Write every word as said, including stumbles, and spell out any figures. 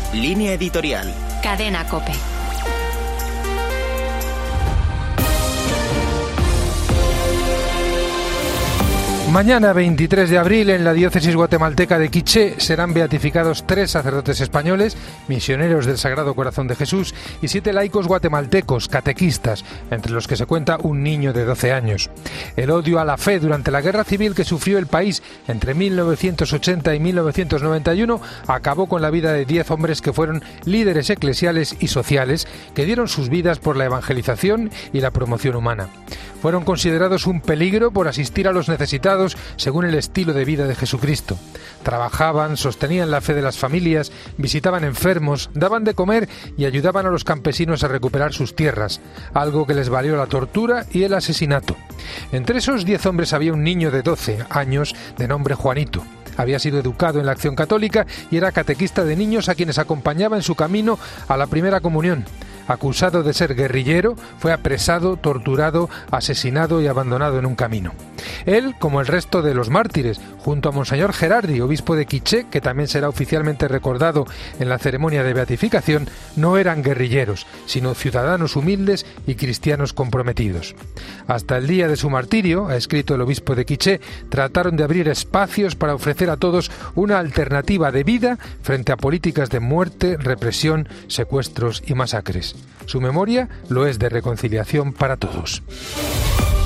Línea editorial. Cadena COPE. Mañana, veintitrés de abril, en la diócesis guatemalteca de Quiché serán beatificados tres sacerdotes españoles, misioneros del Sagrado Corazón de Jesús, y siete laicos guatemaltecos, catequistas, entre los que se cuenta un niño de doce años. El odio a la fe durante la guerra civil que sufrió el país entre mil novecientos ochenta y mil novecientos noventa y uno acabó con la vida de diez hombres que fueron líderes eclesiales y sociales que dieron sus vidas por la evangelización y la promoción humana. Fueron considerados un peligro por asistir a los necesitados según el estilo de vida de Jesucristo. Trabajaban, sostenían la fe de las familias, visitaban enfermos, daban de comer y ayudaban a los campesinos a recuperar sus tierras, algo que les valió la tortura y el asesinato. Entre esos diez hombres había un niño de doce años de nombre Juanito. Había sido educado en la Acción Católica y era catequista de niños a quienes acompañaba en su camino a la primera comunión. Acusado de ser guerrillero, fue apresado, torturado, asesinado y abandonado en un camino. Él, como el resto de los mártires, junto a Monseñor Gerardi, obispo de Quiché, que también será oficialmente recordado en la ceremonia de beatificación, no eran guerrilleros, sino ciudadanos humildes y cristianos comprometidos. Hasta el día de su martirio, ha escrito el obispo de Quiché, trataron de abrir espacios para ofrecer a todos una alternativa de vida frente a políticas de muerte, represión, secuestros y masacres. Su memoria lo es de reconciliación para todos.